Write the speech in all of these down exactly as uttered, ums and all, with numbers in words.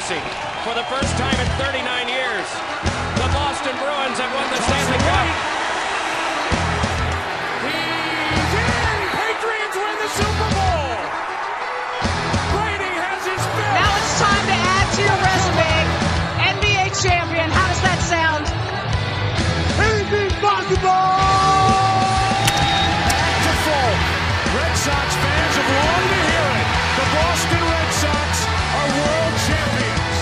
legacy. For the first time in thirty-nine years, the Boston Bruins have won the Stanley Cup. He's in! Patriots win the Super Bowl! Brady has his fifth! Now it's time to add to your resume. N B A champion. How does that sound? Anything's possible! Back to full. Red Sox fans have longed to hear it. The Boston Red Sox are world champions.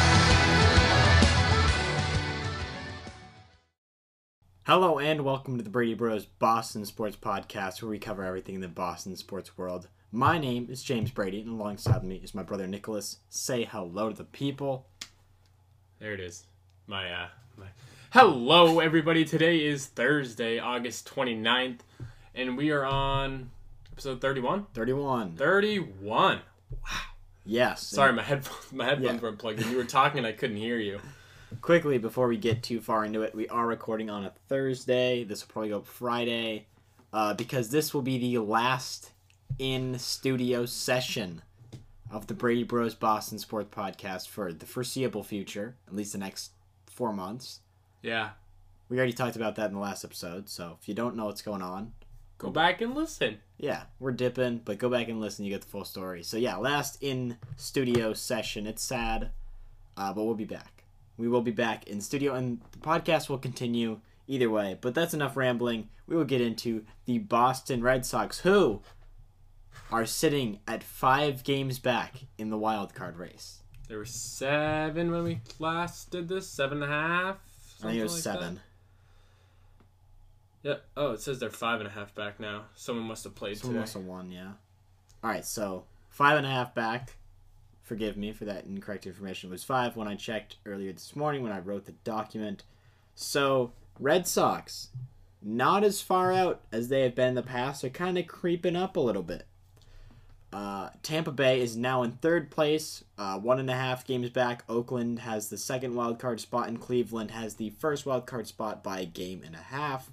Hello and welcome to the Brady Bros Boston Sports Podcast, where we cover everything in the Boston sports world. My name is James Brady, and alongside me is my brother Nicholas. Say hello to the people. There it is. My, uh, my... Hello, everybody. Today is Thursday, August twenty-ninth, and we are on episode thirty-one? thirty-one. thirty-one. Wow. Yes. Sorry, my headphones, my headphones Yeah. weren't plugged in. You were talking and I couldn't hear you. Quickly, before we get too far into it, we are recording on a Thursday. This will probably go up Friday, uh, because this will be the last in-studio session of the Brady Bros Boston Sports Podcast for the foreseeable future, at least the next four months. Yeah. We already talked about that in the last episode, so if you don't know what's going on, Go back and listen. yeah, we're dipping, but go back and listen, you get the full story. So yeah, last in-studio session. It's sad, uh, but we'll be back. We will be back in studio, and the podcast will continue either way. But that's enough rambling. We will get into the Boston Red Sox, who are sitting at five games back in the wild card race. There were seven when we last did this. Seven and a half? I think it was like seven. That? Yeah. Oh, it says they're five and a half back now. Someone must have played Someone today. must have won, yeah. All right, so five and a half back. Forgive me for that incorrect information. It was five when I checked earlier this morning when I wrote the document. So, Red Sox, not as far out as they have been in the past. They're kind of creeping up a little bit. Uh, Tampa Bay is now in third place, uh, one and a half games back. Oakland has the second wild card spot, and Cleveland has the first wild card spot by a game and a half.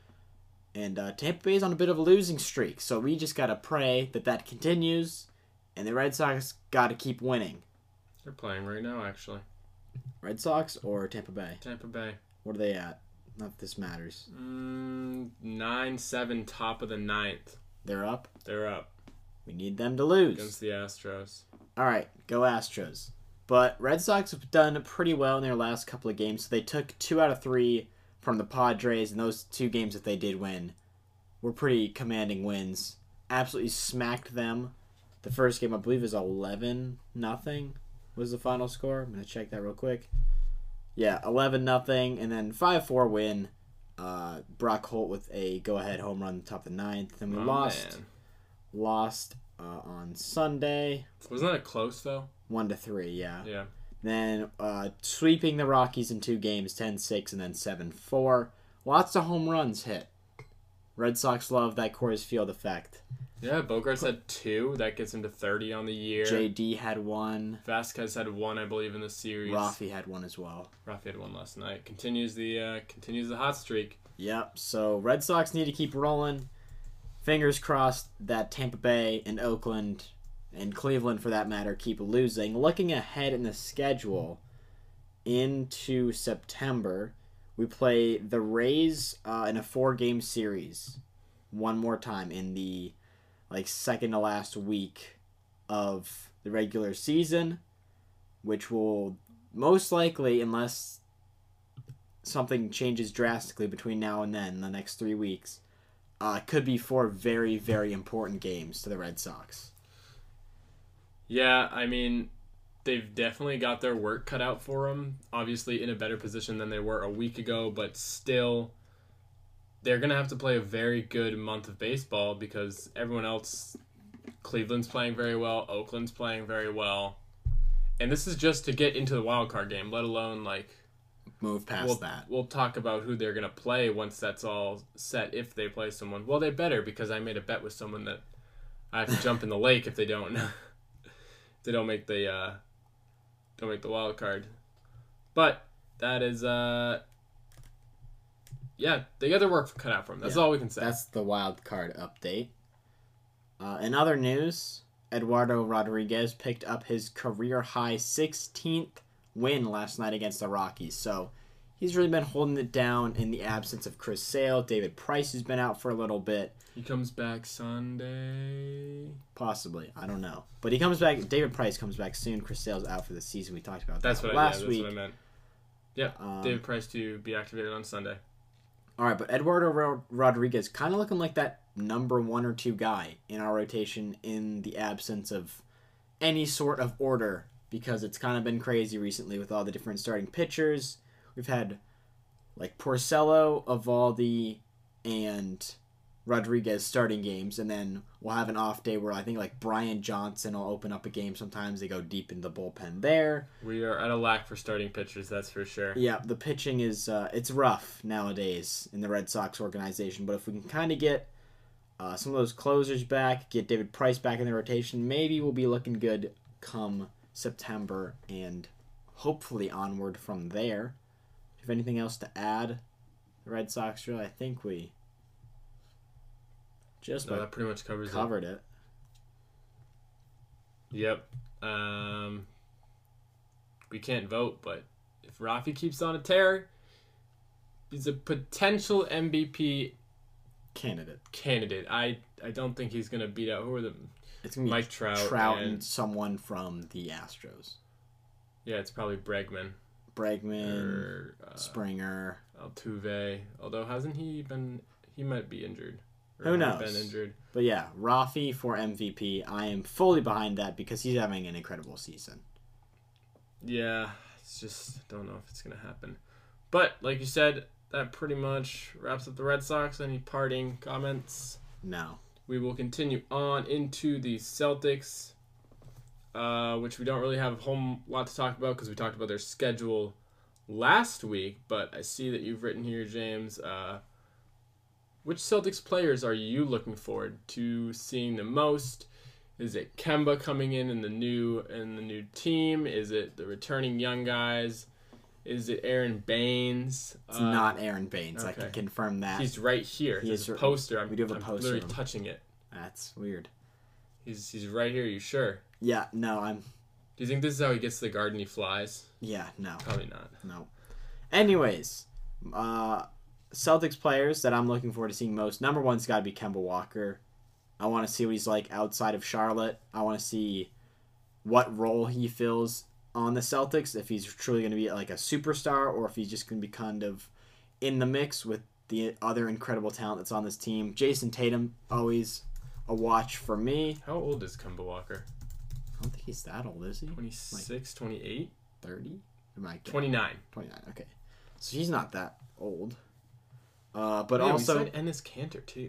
And uh, Tampa Bay is on a bit of a losing streak, so we just gotta pray that that continues. And the Red Sox got to keep winning. They're playing right now, actually. Red Sox or Tampa Bay? Tampa Bay. What are they at? Not that this matters. Mm, nine seven, top of the ninth. They're up. They're up We need them to lose. against the Astros. All right, go Astros. But Red Sox have done pretty well in their last couple of games. So they took two out of three from the Padres, and those two games that they did win were pretty commanding wins. Absolutely smacked them. The first game, I believe, is eleven nothing was the final score. I'm going to check that real quick. Yeah, eleven nothing, and then five four win. Uh, Brock Holt with a go-ahead home run top of the ninth. And we Oh, lost man. lost uh, on Sunday. Wasn't that close, though? one to three, yeah. Yeah. Then uh, sweeping the Rockies in two games, ten six and then seven four. Lots of home runs hit. Red Sox love that Coors Field effect. Yeah, Bogarts had two. That gets him to thirty on the year. J D had one. Vasquez had one, I believe, in the series. Rafi had one as well. Rafi had one last night. Continues the uh, continues the hot streak. Yep, so Red Sox need to keep rolling. Fingers crossed that Tampa Bay and Oakland and Cleveland, for that matter, keep losing. Looking ahead in the schedule into September, we play the Rays uh, in a four-game series one more time in the like second to last week of the regular season, which will most likely, unless something changes drastically between now and then, the next three weeks, uh, could be four very, very important games to the Red Sox. Yeah, I mean, they've definitely got their work cut out for them. Obviously in a better position than they were a week ago, but still, they're going to have to play a very good month of baseball because everyone else, Cleveland's playing very well, Oakland's playing very well. And this is just to get into the wild card game, let alone, like, Move past we'll, that. We'll talk about who they're going to play once that's all set, if they play someone. Well, they better, because I made a bet with someone that I have to jump in the lake if they don't. if they don't make the, uh, don't make the wild card. But that is... Uh, Yeah, they got their work cut out for them. That's Yeah, all we can say. That's the wild card update. Uh, in other news, Eduardo Rodriguez picked up his career-high sixteenth win last night against the Rockies. So he's really been holding it down in the absence of Chris Sale. David Price has been out for a little bit. He comes back Sunday. Possibly. I don't know. But he comes back. David Price comes back soon. Chris Sale's out for the season. We talked about That's that what last I, yeah, week. That's what I meant. Yeah, Um, David Price to be activated on Sunday. All right, but Eduardo Ro- Rodriguez kind of looking like that number one or two guy in our rotation in the absence of any sort of order, because it's kind of been crazy recently with all the different starting pitchers. We've had like Porcello, Evaldi, and Rodriguez starting games, and then we'll have an off day where I think like Brian Johnson will open up a game. Sometimes they go deep into the bullpen there. We are at a lack for starting pitchers, that's for sure. Yeah, the pitching is uh, it's rough nowadays in the Red Sox organization, but if we can kind of get uh, some of those closers back, get David Price back in the rotation, maybe we'll be looking good come September and hopefully onward from there. Do you have anything else to add? The Red Sox, really, I think we just No, that pretty much covers covered it. it. Yep. Um, we can't vote, but if Rafi keeps on a tear, he's a potential M V P Candidate. candidate. I I don't think he's gonna beat out who are the It's gonna be Mike Trout Trout and, and- someone from the Astros. yeah, it's probably Bregman Bregman, or uh, Springer. Altuve. Although hasn't he been? He might be injured. Or Who have knows? Been injured. But yeah, Rafi for M V P. I am fully behind that because he's having an incredible season. Yeah, it's just don't know if it's gonna happen. But like you said, that pretty much wraps up the Red Sox. Any parting comments? No. We will continue on into the Celtics, uh, which we don't really have a whole lot to talk about because we talked about their schedule last week. But I see that you've written here, James. Uh, which Celtics players are you looking forward to seeing the most? Is it Kemba coming in in the new in the new team? Is it the returning young guys? Is it Aaron Baines? It's uh, not Aaron Baines. I okay. can confirm that. He's right here. He There's is a r- poster. I'm, we do have a I'm poster literally of him. touching it. That's weird. He's he's right here. You sure? Yeah, no, I'm... Do you think this is how he gets to the garden he flies? Yeah, no. Probably not. No. Anyways, uh, Celtics players that I'm looking forward to seeing most. Number one's got to be Kemba Walker. I want to see what he's like outside of Charlotte. I want to see what role he fills on the Celtics, if he's truly going to be like a superstar or if he's just going to be kind of in the mix with the other incredible talent that's on this team. Jason Tatum, always a watch for me. How old is Kemba Walker? I don't think he's that old, is he? twenty-six, twenty-eight? thirty? Am I kidding? twenty-nine. twenty-nine, okay. So he's not that old. Uh, but Oh, yeah, also... we signed Enes Kanter, too.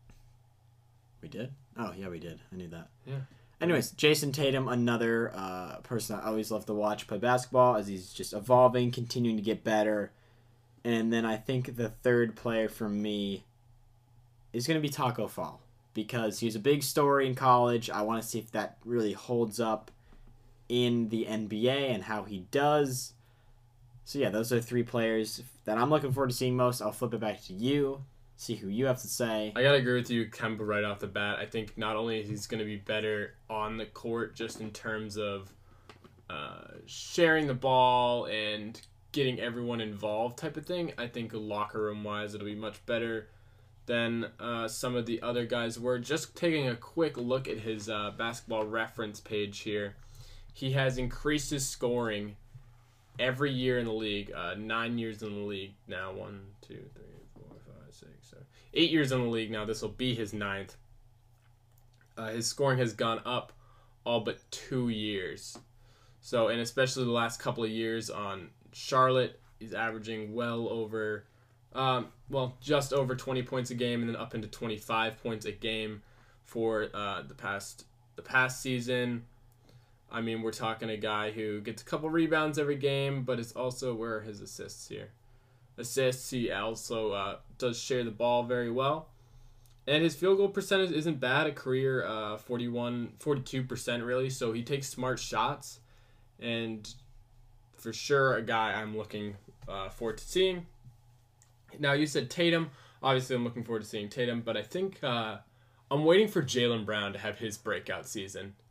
We did? Oh, yeah, we did. I knew that. Yeah. Anyways, Jason Tatum, another uh, person I always love to watch play basketball as he's just evolving, continuing to get better. And then I think the third player for me is going to be Taco Fall because he was a big story in college. I want to see if that really holds up in the N B A and how he does. So, yeah, those are three players that I'm looking forward to seeing most. I'll flip it back to you, see who you have to say. I gotta agree with you, Kemba, right off the bat. I think not only is he gonna be better on the court, just in terms of uh, sharing the ball and getting everyone involved type of thing. I think locker room wise, it'll be much better than uh, some of the other guys were. Just taking a quick look at his uh, basketball reference page here, he has increased his scoring every year in the league. Uh, nine years in the league now. One, two, three. Six, seven, eight years in the league now. This will be his ninth. Uh, his scoring has gone up all but two years. So, and especially the last couple of years on Charlotte, he's averaging well over, um, well, just over twenty points a game, and then up into twenty-five points a game for uh, the past the past season. I mean, we're talking a guy who gets a couple rebounds every game, but it's also where are his assists here. Assists, he also uh, does share the ball very well. And his field goal percentage isn't bad, a career uh, forty-one, forty-two percent really, so he takes smart shots. And for sure, a guy I'm looking uh, forward to seeing. Now, you said Tatum. Obviously, I'm looking forward to seeing Tatum, but I think uh, I'm waiting for Jaylen Brown to have his breakout season.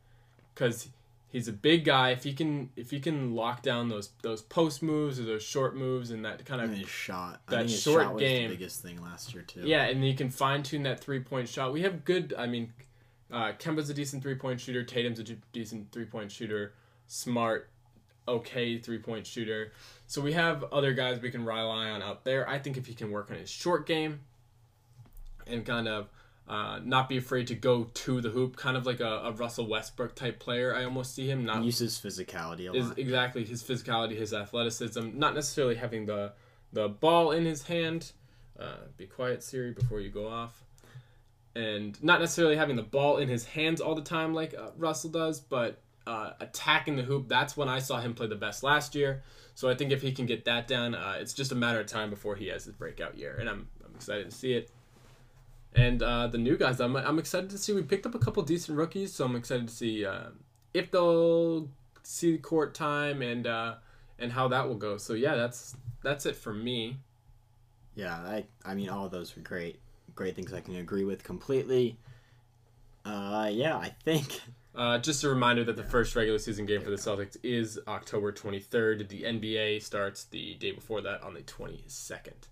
because he's a big guy. If he can if he can lock down those those post moves or those short moves and that kind of And his shot. I that think his short shot was game. the biggest thing last year too. Yeah, and you can fine tune that three point shot. We have good. I mean, uh, Kemba's a decent three point shooter. Tatum's a decent three point shooter. Smart, okay three point shooter. So we have other guys we can rely on out there. I think if he can work on his short game and kind of uh, not be afraid to go to the hoop, kind of like a, a Russell Westbrook type player, I almost see him. Not He uses physicality a is lot. exactly his physicality, his athleticism, not necessarily having the the ball in his hand. Uh, be quiet, Siri, before you go off. And not necessarily having the ball in his hands all the time like uh, Russell does, but uh, attacking the hoop. That's when I saw him play the best last year. So I think if he can get that down, uh, it's just a matter of time before he has his breakout year, and I'm I'm excited to see it. And uh, the new guys, I'm I'm excited to see. We picked up a couple decent rookies, so I'm excited to see uh, if they'll see court time and uh, and how that will go. So yeah, that's that's it for me. Yeah, I I mean all of those were great. Great things I can agree with completely. Uh yeah, I think Uh, just a reminder that the first regular season game for the Celtics is October twenty-third. The N B A starts the day before that on the twenty-second.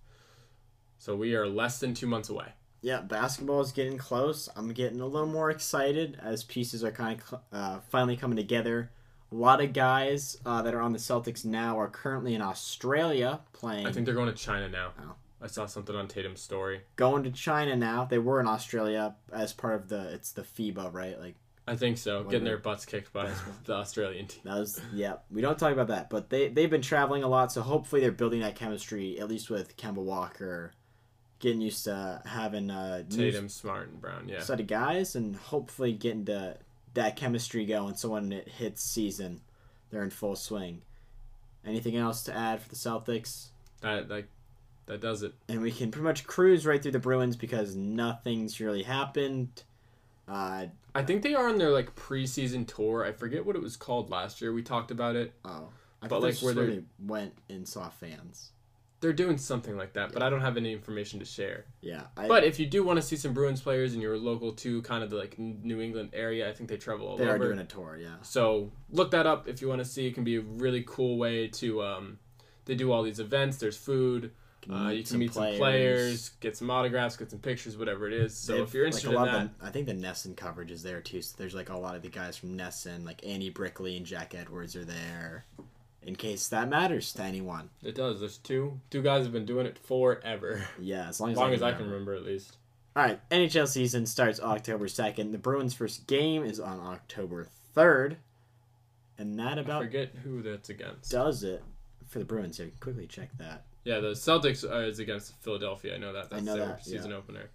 So we are less than two months away. yeah, basketball is getting close. I'm getting a little more excited as pieces are kind of uh, finally coming together. A lot of guys uh, that are on the Celtics now are currently in Australia playing. I think they're going to China now. Oh. I saw something on Tatum's story. Going to China now. They were in Australia as part of the it's the FIBA, right? Like I think so. Whatever. Getting their butts kicked by the Australian team. that was yeah. We don't talk about that, but they they've been traveling a lot, so hopefully they're building that chemistry at least with Kemba Walker, getting used to having a new Tatum, Smart, and Brown. Yeah. set of guys, and hopefully getting to that chemistry going. So when it hits season, they're in full swing. Anything else to add for the Celtics? That like that does it. And we can pretty much cruise right through the Bruins because nothing's really happened. Uh, I think they are on their like preseason tour. I forget what it was called last year. We talked about it. oh, I But, thought like, that's where just where they're- they went and saw fans. They're doing something like that, but I don't have any information to share. Yeah, I, But if you do want to see some Bruins players and you're local to kind of the like New England area, I think they travel all they over. are doing a tour. Yeah, So look that up if you want to see. It can be a really cool way to. Um, they do all these events. There's food. Uh, meet you can some meet players. some players, get some autographs, get some pictures, whatever it is. So They've- if you're interested like a in lot that, of the, I think the Nesson coverage is there too. So there's like a lot of the guys from Nesson, like Andy Brickley and Jack Edwards are there. In case that matters to anyone. it does. There's two two guys have been doing it forever, Yeah, as long as as, long I as can I can remember. remember at least. All right, N H L season starts October second. The Bruins' first game is on October third. And that I about forget who that's against. does it for the Bruins. Yeah, quickly check that. Yeah, the Celtics are, is against Philadelphia. I know that. That's I know their that, season yeah. opener.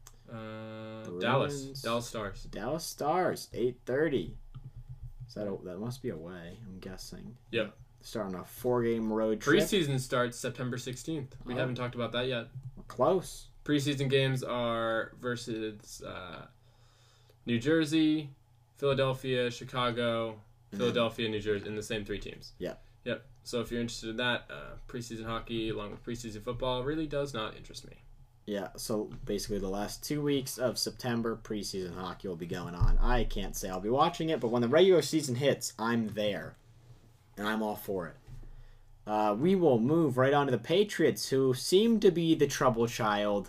Uh, Dallas. Bruins. Dallas Stars. Dallas Stars, eight thirty. Is that a, that must be away, I'm guessing. Yep. Starting a four-game road trip. Preseason starts September sixteenth. We Oh. haven't talked about that yet. We're close. Preseason games are versus uh, New Jersey, Philadelphia, Chicago, Philadelphia, New Jersey, in the same three teams. Yep. Yep. So if you're interested in that, uh, preseason hockey along with preseason football really does not interest me. Yeah, so basically the last two weeks of September, preseason hockey will be going on. I can't say I'll be watching it, but when the regular season hits, I'm there. And I'm all for it. Uh, we will move right on to the Patriots, who seem to be the trouble child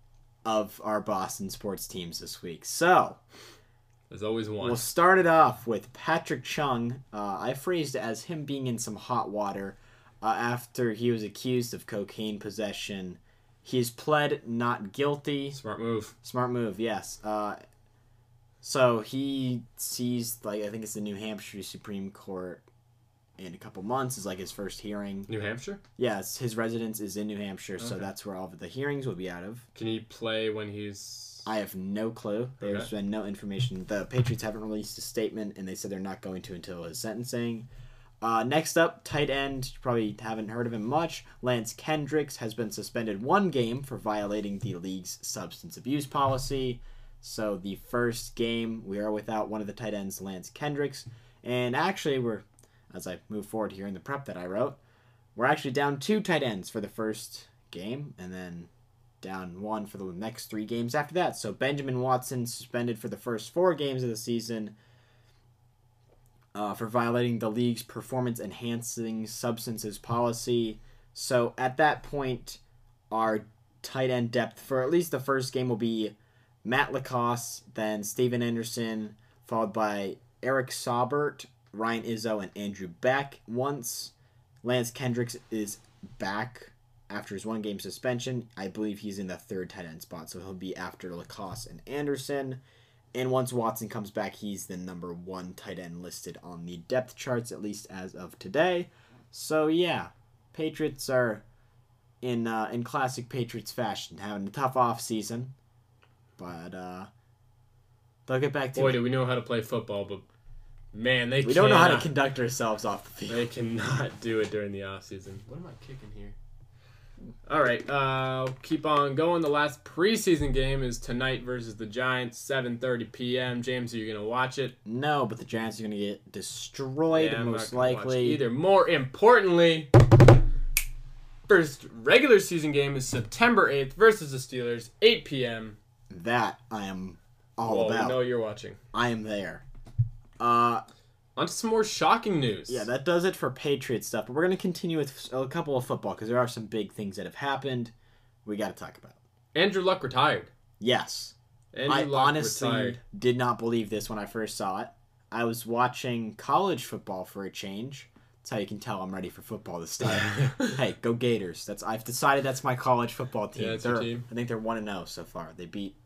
of our Boston sports teams this week. So, There's always one. we'll start it off with Patrick Chung. Uh, I phrased it as him being in some hot water uh, after he was accused of cocaine possession. He's pled not guilty. Smart move. Smart move, yes. Uh, so he sees, like, I think it's the New Hampshire Supreme Court in a couple months is like his first hearing. New Hampshire? Yes, his residence is in New Hampshire, so Okay. that's where all of the hearings will be out of. Can he play when he's... I have no clue. There's Okay. been no information. The Patriots haven't released a statement, and they said they're not going to until his sentencing. Uh, next up, tight end. You probably haven't heard of him much. Lance Kendricks has been suspended one game for violating the league's substance abuse policy. So the first game, we are without one of the tight ends, Lance Kendricks. And actually, we're, as I move forward here in the prep that I wrote, we're actually down two tight ends for the first game, and then down one for the next three games after that. So Benjamin Watson suspended for the first four games of the season. uh, for violating the league's performance-enhancing substances policy. So at that point, our tight end depth for at least the first game will be Matt Lacoste, then Steven Anderson, followed by Eric Saubert, Ryan Izzo, and Andrew Beck. Once Lance Kendricks is back after his one-game suspension, I believe he's in the third tight end spot, so he'll be after Lacoste and Anderson. And once Watson comes back, he's the number one tight end listed on the depth charts, at least as of today. So yeah, Patriots are in uh, in classic Patriots fashion, having a tough off season, but uh, they'll get back to Boy, it. do we know how to play football, but man, they We don't know how to cannot- conduct ourselves off the field. They cannot do it during the off season. What am I kicking here? All right, uh, keep on going. The last preseason game is tonight versus the Giants, seven thirty p.m. James, are you gonna watch it? No, but the Giants are going to get destroyed, Yeah, I'm most not gonna watch likely. either. More importantly, first regular season game is September eighth versus the Steelers, eight p.m. That I am all Well, about. we know you're watching. I am there. Uh, On to some more shocking news. yeah, that does it for Patriot stuff. But we're going to continue with a couple of football because there are some big things that have happened we got to talk about. Andrew Luck retired. Yes. Andrew I Luck honestly retired. did not believe this when I first saw it. I was watching college football for a change. That's how you can tell I'm ready for football this time. Hey, go Gators. That's I've decided that's my college football team. Yeah, that's your They're- team. I think they're one and zero so far. They beat.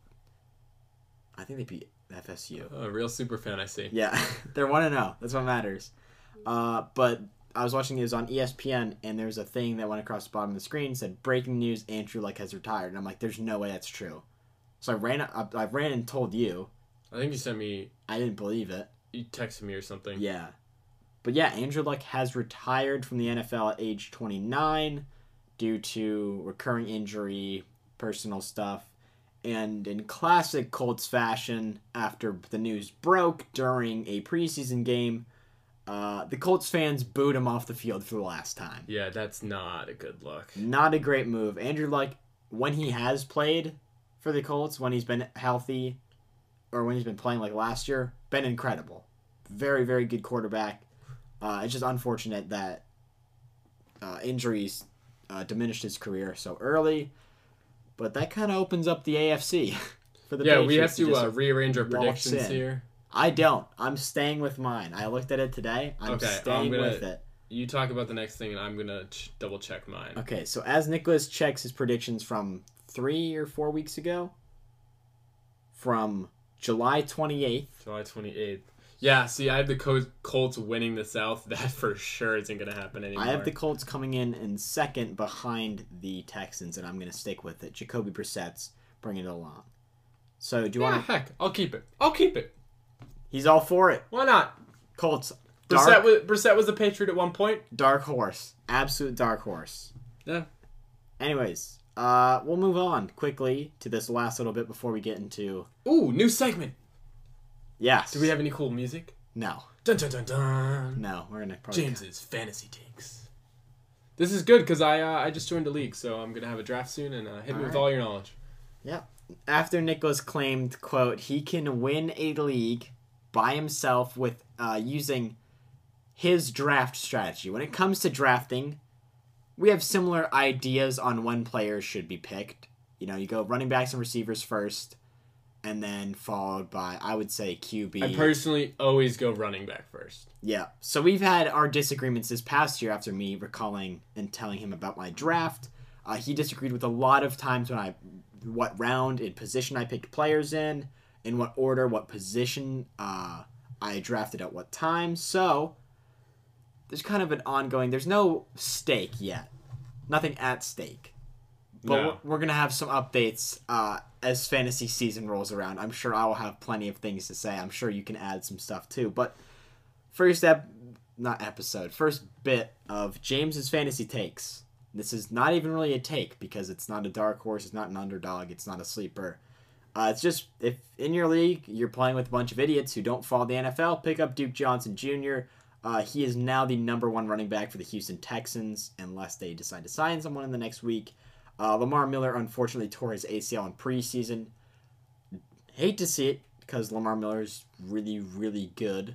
I think they beat F S U. A real super fan, I see. Yeah, they're one and zero. That's what matters. Uh, but I was watching it was on E S P N, and there's a thing that went across the bottom of the screen said "Breaking news: Andrew Luck has retired." And I'm like, "There's no way that's true." So I ran. I, I ran and told you. I think you sent me, I didn't believe it. you texted me or something. Yeah, but yeah, Andrew Luck has retired from the N F L at age twenty-nine due to recurring injury, personal stuff. And in classic Colts fashion, after the news broke during a preseason game, uh, the Colts fans booed him off the field for the last time. Yeah, that's not a good look. Not a great move. Andrew Luck, when he has played for the Colts, when he's been healthy, or when he's been playing like last year, been incredible. Very, very good quarterback. Uh, it's just unfortunate that uh, injuries uh, diminished his career so early. But that kind of opens up the A F C for the Yeah, we have Patriots to just uh, rearrange our waltz predictions in. here. I don't. I'm staying with mine. I looked at it today. I'm Okay, I'm staying gonna- with it. You talk about the next thing, and I'm gonna ch- double check mine. Okay, so as Nicholas checks his predictions from three or four weeks ago, from July twenty-eighth, July twenty-eighth. Yeah, see, I have the Co- Colts winning the South. That for sure isn't gonna happen anymore. I have the Colts coming in in second behind the Texans, and I'm going to stick with it. Jacoby Brissett's bringing it along. So do you Yeah, want to... heck, I'll keep it. I'll keep it. He's all for it. Why not? Colts, Brissett dark, was, Brissett was a Patriot at one point. dark horse. Absolute dark horse. Yeah. Anyways, uh, we'll move on quickly to this last little bit before we get into... Ooh, new segment. Yes. Do we have any cool music? No. Dun dun dun dun. No, we're going to probably... James's fantasy takes. This is good because I uh, I just joined a league, so I'm gonna have a draft soon, and uh, hit me All with right. all your knowledge. Yep. After Nicholas claimed, quote, he can win a league by himself with uh, using his draft strategy. When it comes to drafting, we have similar ideas on when players should be picked. You know, you go running backs and receivers first, and then followed by, I would say, Q B. I personally always go running back first. Yeah. So we've had our disagreements this past year after me recalling and telling him about my draft. Uh, he disagreed with a lot of times when I, what round and position I picked players in, in what order, what position uh, I drafted at what time. So there's kind of an ongoing, there's no stake yet. Nothing at stake. But No. we're, we're going to have some updates uh, as fantasy season rolls around. I'm sure I will have plenty of things to say. I'm sure you can add some stuff too. But first ep- not episode, first bit of James's fantasy takes. This is not even really a take because it's not a dark horse, it's not an underdog, it's not a sleeper. Uh, it's just if in your league you're playing with a bunch of idiots who don't follow the N F L, pick up Duke Johnson Junior Uh, he is now the number one running back for the Houston Texans unless they decide to sign someone in the next week. Uh, Lamar Miller unfortunately tore his A C L in preseason. Hate to see it because Lamar Miller is really, really good.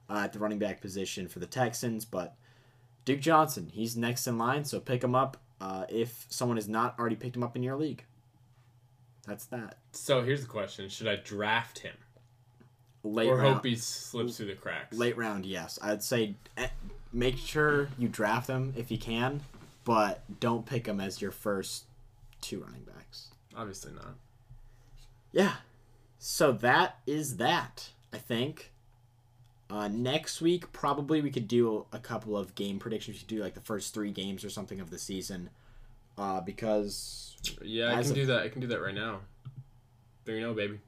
uh, at the running back position for the Texans. But Duke Johnson, he's next in line, so pick him up uh, if someone has not already picked him up in your league. That's that. So here's the question. Should I draft him? Late or round, hope he slips through the cracks? Late round, yes. I'd say eh, make sure you draft him if you can, but don't pick him as your first two running backs. Obviously not. Yeah. So that is that, I think. Uh, next week, probably we could do a couple of game predictions. We could do like the first three games or something of the season. Uh, because... Yeah, I can do that. I can do that right now. There you go, baby.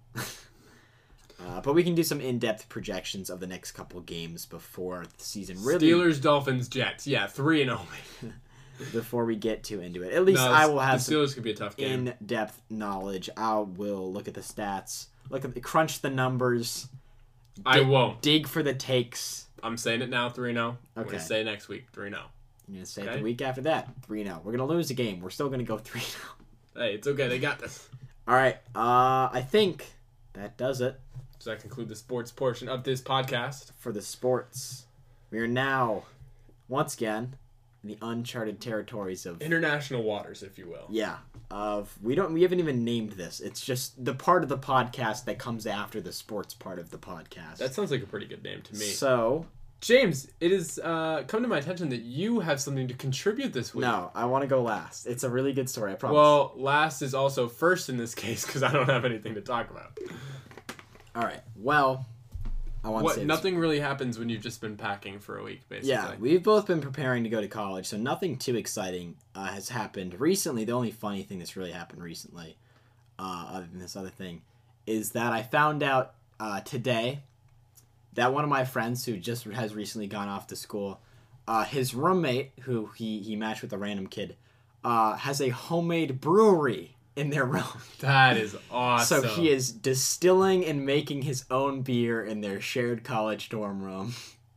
uh, but we can do some in-depth projections of the next couple games before the season really... Steelers, Dolphins, Jets. Yeah, three and only. Before we get too into it. At least no, I will have the Steelers could be a tough game. In-depth knowledge. I will look at the stats, look at the, crunch the numbers. I dig, won't. Dig for the takes. I'm saying it now, three and oh. I'm Okay. going to say next week, three and oh. I'm going to say Okay. it the week after that, three and oh. We're going to lose a game. We're still going to go three and oh. Hey, it's okay. They got this. All right. Uh, I think that does it. Does that conclude the sports portion of this podcast? For the sports. We are now, once again, in the uncharted territories of... International waters, if you will. Yeah. Of we don't we haven't even named this. It's just the part of the podcast that comes after the sports part of the podcast. That sounds like a pretty good name to me. So, James, it has uh, come to my attention that you have something to contribute this week. no, I want to go last. It's a really good story, I promise. Well, last is also first in this case because I don't have anything to talk about. all right. Well, I want to What? say this- Nothing really happens when you've just been packing for a week, basically. Yeah, we've both been preparing to go to college, so nothing too exciting uh, has happened recently. The only funny thing that's really happened recently, uh, other than this other thing, is that I found out uh, today that one of my friends who just has recently gone off to school, uh, his roommate, who he, he matched with a random kid, uh, has a homemade brewery in their room. That is awesome. So he is distilling and making his own beer in their shared college dorm room.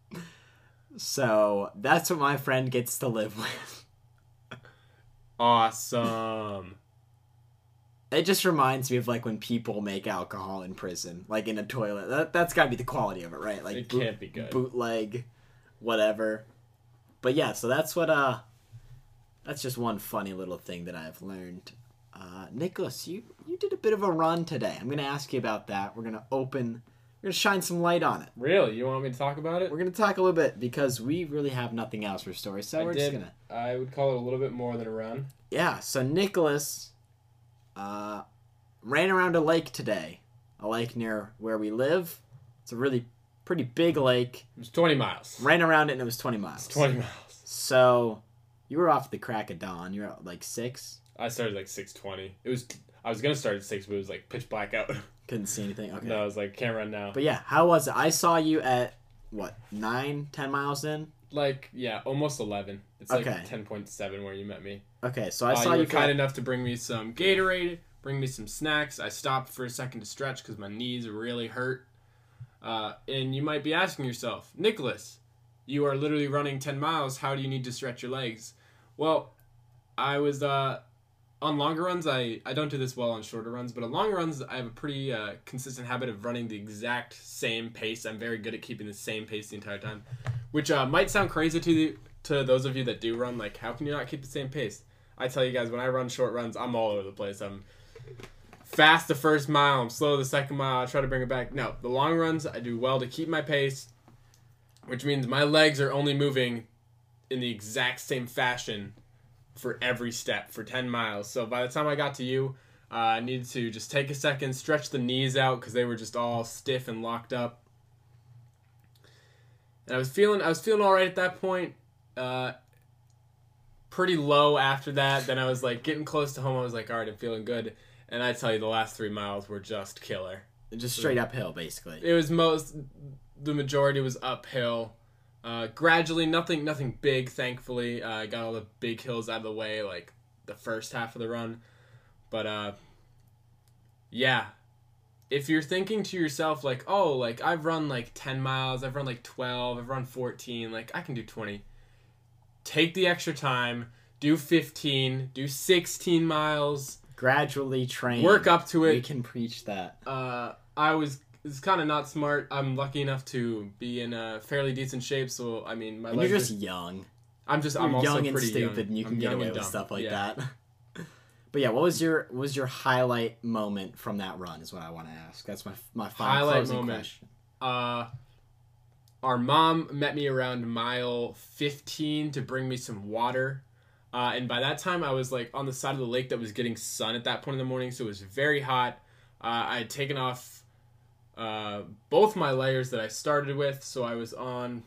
So that's what my friend gets to live with. Awesome. It just reminds me of like when people make alcohol in prison, like in a toilet. That that's got to be the quality of it, right? Like It boot- can't be good. Bootleg, whatever. But yeah, so that's what uh, that's just one funny little thing that I've learned. Uh, Nicholas, you you did a bit of a run today. I'm gonna ask you about that. We're gonna open. We're gonna shine some light on it. Really? You want me to talk about it? We're gonna talk a little bit because we really have nothing else for stories. So I we're did. just gonna. I would call it a little bit more than a run. Yeah. So Nicholas, uh, ran around a lake today. A lake near where we live. It's a really pretty big lake. It was twenty miles. Ran around it and it was twenty miles. It's twenty miles. So you were off the crack of dawn. You were at like six. I started like six twenty. It was. I was gonna start at six, but it was like pitch black out. Couldn't see anything. Okay. No, I was like, can't run now. But yeah, how was it? I saw you at what nine, ten miles in. Like, yeah, almost eleven. It's like Okay. ten point seven where you met me. Okay, so I Uh, saw you you were kind for- enough to bring me some Gatorade, bring me some snacks. I stopped for a second to stretch because my knees really hurt. Uh, and you might be asking yourself, Nicholas, you are literally running ten miles. How do you need to stretch your legs? Well, I was uh, on longer runs. I, I don't do this well on shorter runs, but on longer runs, I have a pretty uh, consistent habit of running the exact same pace. I'm very good at keeping the same pace the entire time, which uh, might sound crazy to the, to those of you that do run. Like, how can you not keep the same pace? I tell you guys, when I run short runs, I'm all over the place. I'm fast the first mile, I'm slow the second mile. I try to bring it back. No, the long runs, I do well to keep my pace, which means my legs are only moving in the exact same fashion for every step for ten miles. So by the time I got to you, uh, I needed to just take a second, stretch the knees out because they were just all stiff and locked up. And I was feeling, I was feeling all right at that point. Uh, pretty low after that. Then I was like getting close to home. I was like, all right, I'm feeling good. And I tell you, the last three miles were just killer. just straight uphill, basically. It was most, the majority was uphill. Uh, gradually, nothing, nothing big. Thankfully, uh, I got all the big hills out of the way, like the first half of the run. But uh, yeah, if you're thinking to yourself like, oh, like I've run like ten miles, I've run like twelve, I've run fourteen, like I can do twenty. Take the extra time, do fifteen, do sixteen miles. Gradually train. Work up to it. We can preach that. Uh, I was is kind of not smart. I'm lucky enough to be in a fairly decent shape, so I mean, my And legs you're just are, young. I'm just You're I'm also young and pretty stupid, young. and you can I'm get young away and with dumb. stuff like Yeah. that. But yeah, what was your what was your highlight moment from that run? Is what I want to ask. That's my my final Highlight closing moment. question. Uh, our mom met me around mile fifteen to bring me some water. Uh, and by that time, I was like on the side of the lake that was getting sun at that point in the morning, so it was very hot. Uh, I had taken off uh, both my layers that I started with, so I was on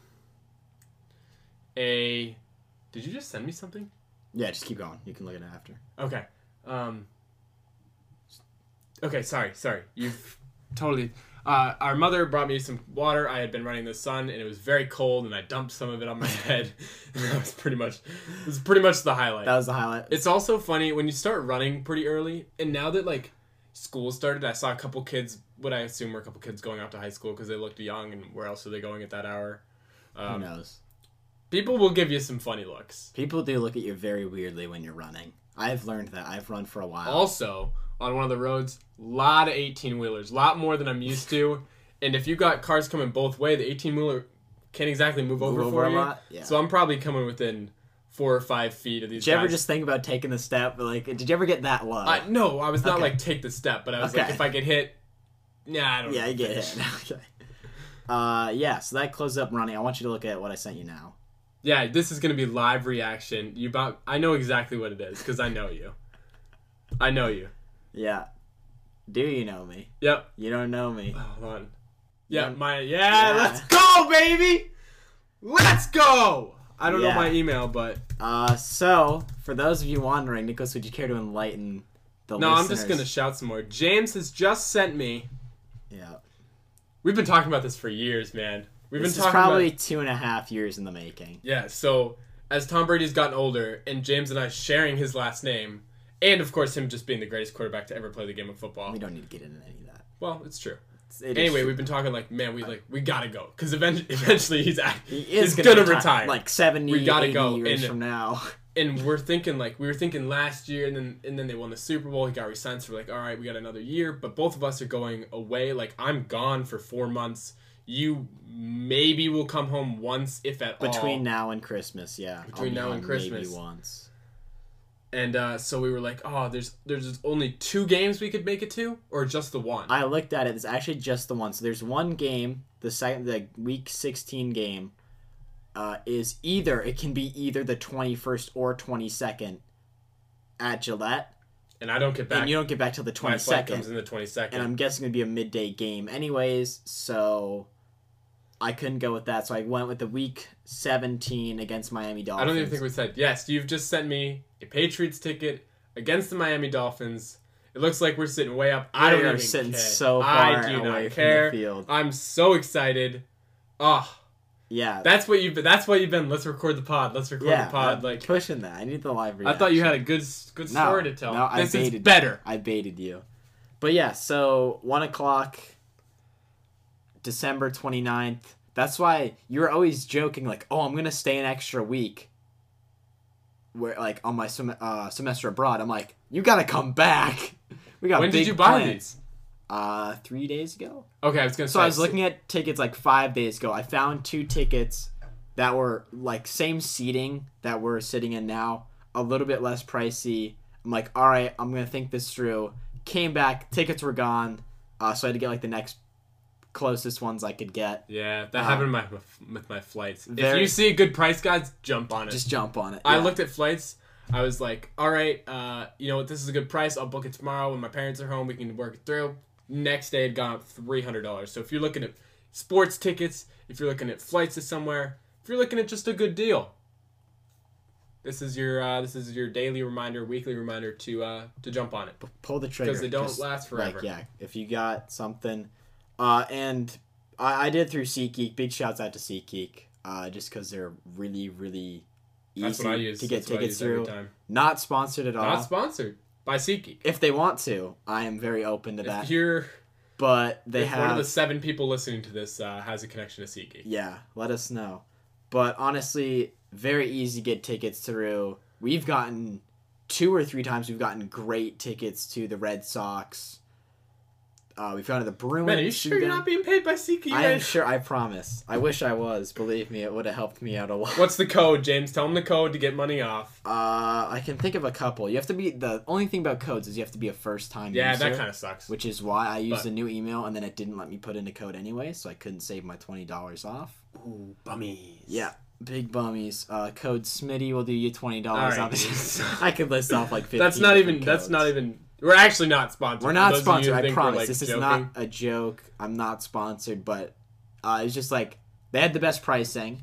a... Did you just send me something? Yeah, just keep going. You can look at it after. Okay. Um, okay, sorry, sorry. You've totally... Uh, our mother brought me some water. I had been running in the sun, and it was very cold, and I dumped some of it on my head. And that was pretty much... It was pretty much the highlight. That was the highlight. It's also funny when you start running pretty early, and now that, like, school started, I saw a couple kids, what I assume were a couple kids going off to high school because they looked young, and where else are they going at that hour? Um, Who knows? People will give you some funny looks. People do look at you very weirdly when you're running. I've learned that. I've run for a while. Also, on one of the roads, a lot of eighteen-wheelers, a lot more than I'm used to. And if you got cars coming both way, the eighteen-wheeler can't exactly move, Move over, over for a you. lot? Yeah. So I'm probably coming within four or five feet of these Did you guys. ever just think about taking the step? Like, did you ever get that low? I, no, I was not Okay. like, take the step, but I was like, Okay. if I get hit, nah, I don't know. yeah, you get hit. Okay. Uh, yeah. So that closes up running. I want you to look at what I sent you now. Yeah, this is gonna be live reaction. You about? I know exactly what it is because I know you. I know you. Yeah. Do you know me? Yep. You don't know me. Hold on. Yeah, Yeah. my yeah, Yeah. Let's go, baby. Let's go. I don't Yeah. know my email, but Uh, so for those of you wondering, Nicholas, would you care to enlighten the no, listeners? I'm just gonna shout some more. James has just sent me. Yeah. We've been talking about this for years, man. We've This been is talking probably about two and a half years in the making. yeah. So as Tom Brady's gotten older, and James and I sharing his last name, and of course him just being the greatest quarterback to ever play the game of football. We don't need to get into any of that. Well, it's true. It's, it is Anyway, true. we've been talking like, man, we like we gotta go because eventually, eventually he's at, He is he's gonna, retire, retire. like seventy, We gotta eighty go, years and- from now. And we're thinking like we were thinking last year, and then and then they won the Super Bowl. He got re-signed, so we're like, all right, we got another year. But both of us are going away. Like I'm gone for four months. You maybe will come home once, if at all. Between now and Christmas, yeah. I'll Between be now and home Christmas. maybe once. And uh, so we were like, oh, there's there's only two games we could make it to, or just the one. I looked at it. It's actually just the one. So there's one game. The second, the week sixteen game, uh, is either it can be either the twenty-first or twenty-second at Gillette, and I don't get back. and you don't get back till the my flight comes twenty-second. in the twenty-second. And I'm guessing it'd be a midday game, anyways. So I couldn't go with that. So I went with the week seventeen against Miami Dolphins. I don't even think we said yes. You've just sent me a Patriots ticket against the Miami Dolphins. It looks like we're sitting way up. I We don't are even sitting care. so I far do away not from the care. field. I'm so excited. Oh, Yeah, that's what you've been. That's why you've been. Let's record the pod. Let's record yeah. the pod. I'm Like pushing that. I need the live I reaction. thought you had a good good No, story to tell. no, I this is baited better. I baited you. But yeah, so one o'clock, December twenty-ninth. That's why you were always joking, like, oh, I'm going to stay an extra week. Where, like, on my sem- uh, semester abroad. I'm like, you got to come back. We got When big did you buy plans. these? Uh, three days ago. Okay, I was gonna say. So I was looking at tickets like five days ago. I found two tickets that were like same seating that we're sitting in now, a little bit less pricey. I'm like, all right, I'm gonna think this through. Came back, tickets were gone, uh, so I had to get like the next closest ones I could get. Yeah, that Uh, happened with my, with my flights. If very- you see a good price, guys, jump on it. Just jump on it. I Yeah. looked at flights. I was like, all right, uh, you know what? This is a good price. I'll book it tomorrow when my parents are home. We can work it through. Next day, it got up three hundred dollars. So if you're looking at sports tickets, if you're looking at flights to somewhere, if you're looking at just a good deal, this is your uh, this is your daily reminder, weekly reminder to uh, to jump on it. pull the trigger 'Cause they don't Just, last forever. Like, yeah, if you got something, uh, and I, I did through SeatGeek. Big shouts out to SeatGeek, uh, just because they're really, really easy That's what I use to get That's what I tickets use every through. time. Not sponsored at all. Not sponsored by SeatGeek. If they want to, I am very open to that. If you're But they if have, one of the seven people listening to this uh, has a connection to SeatGeek. yeah, let us know. But honestly, very easy to get tickets through. We've gotten two or three times. We've gotten great tickets to the Red Sox. Uh, we've gone to the Bruins. Man, are you sure you're not being paid by C Q? I am sure. I promise. I wish I was. Believe me, it would have helped me out a lot. What's the code, James? Tell them the code to get money off. Uh, I can think of a couple. You have to be the only thing about codes is you have to be a first time Yeah, user. that kind of sucks. Which is why I used But- a new email and then it didn't let me put in a code anyway, so I couldn't save my twenty dollars off. Ooh, bummies. Yeah, big bummies. Uh, code Smitty will do you twenty dollars All right, off. I could list off like fifty. That's not even. different That's codes. not even. We're actually not sponsored. We're For not those of you who sponsored. I think we're, promise. like, This is joking. not a joke. I'm not sponsored, but uh, it's just like they had the best pricing,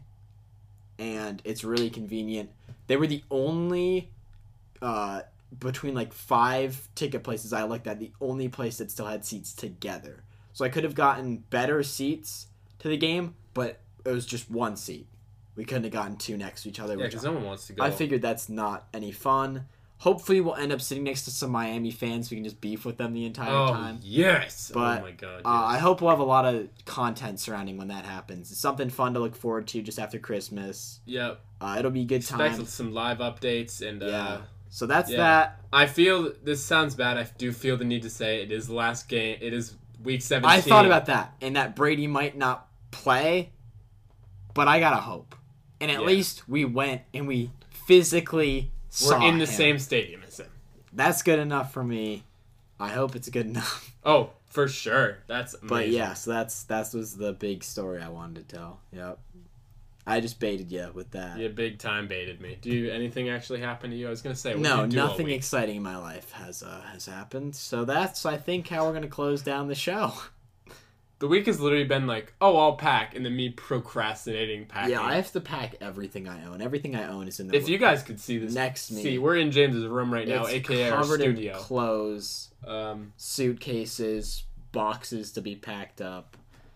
and it's really convenient. They were the only uh, between like five ticket places I looked at, the only place that still had seats together. So I could have gotten better seats to the game, but it was just one seat. We couldn't have gotten two next to each other. Yeah, which because no one wants to go. I figured that's not any fun. Hopefully, we'll end up sitting next to some Miami fans. So we can just beef with them the entire Oh time. yes! But, oh my god! Yes. Uh, I hope we'll have a lot of content surrounding when that happens. It's something fun to look forward to just after Christmas. Yep. Uh, it'll be a good Expect time. some live updates and. Uh, Yeah. So that's yeah. that. I feel this sounds bad. I do feel the need to say it is the last game. It is week seventeen. I thought about that, and that Brady might not play, but I gotta hope. And at Yeah. least we went and we physically We're saw in the him. same stadium as him. That's good enough for me. I hope it's good enough. Oh, for sure. That's amazing. But yeah, so that's that was the big story I wanted to tell. Yep. I just baited you with that. You big time baited me. Do you anything actually happen to you? I was gonna say. What No, did you do all nothing week? exciting in my life has uh, has happened. So that's I think how we're gonna close down the show. The week has literally been like, oh, I'll pack, and then me procrastinating packing. Yeah, I have to pack everything I own. Everything I own is in the If you guys could see this, Next me. see, we're in James's room right now, it's aka our covered studio. in clothes, Um, suitcases, boxes to be packed up.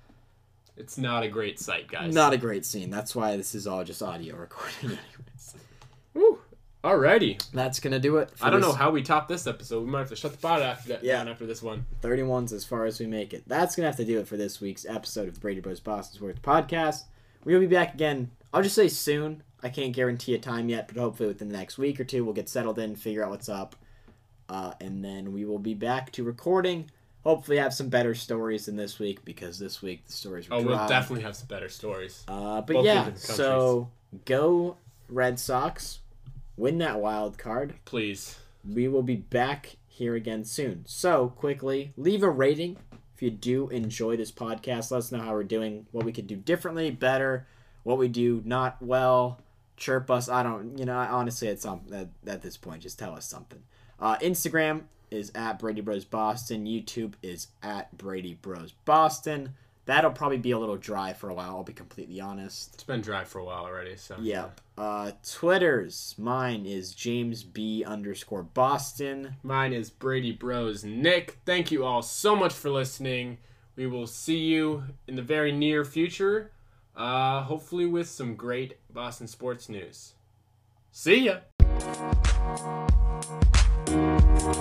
it's not a great sight, guys. Not a great scene. That's why this is all just audio recording, anyways. Woo. Alrighty. That's gonna do it. For I don't this know how we top this episode. We might have to shut the pod after that. Yeah. Down after this one. thirty-ones as far as we make it. That's gonna have to do it for this week's episode of the Brady Bros Boston's Worth podcast. We'll be back again. I'll just say soon. I can't guarantee a time yet, but hopefully within the next week or two, we'll get settled in, figure out what's up, uh, and then we will be back to recording. Hopefully, have some better stories than this week because this week the stories were Oh, dry. we'll definitely have some better stories. Uh, but Both yeah, different countries. so go Red Sox, win that wild card. Please. We will be back here again soon. So quickly, leave a rating if you do enjoy this podcast. Let us know how we're doing, what we could do differently, better, what we do not well. Chirp us. I don't, you know, honestly, it's um, at, at this point, just tell us something. Uh, Instagram is at Brady Bros Boston. YouTube is at Brady Bros Boston. That'll probably be a little dry for a while, I'll be completely honest. It's been dry for a while already, so. Yep. Uh, Twitter's, mine is James B underscore Boston. Mine is Brady Bros Nick. Thank you all so much for listening. We will see you in the very near future. Uh, hopefully with some great Boston sports news. See ya!